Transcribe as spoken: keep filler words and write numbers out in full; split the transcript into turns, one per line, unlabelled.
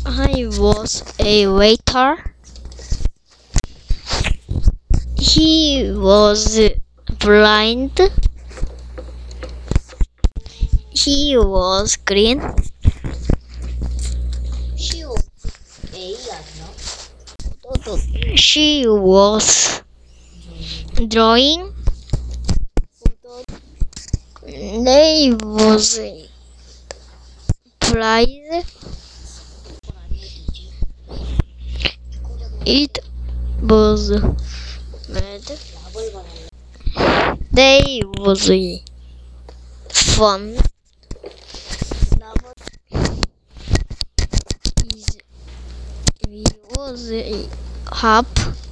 I was a waiter. He was blind. He was green. She was drawing. They was prize. It was mad. They was fun. Is we was hap.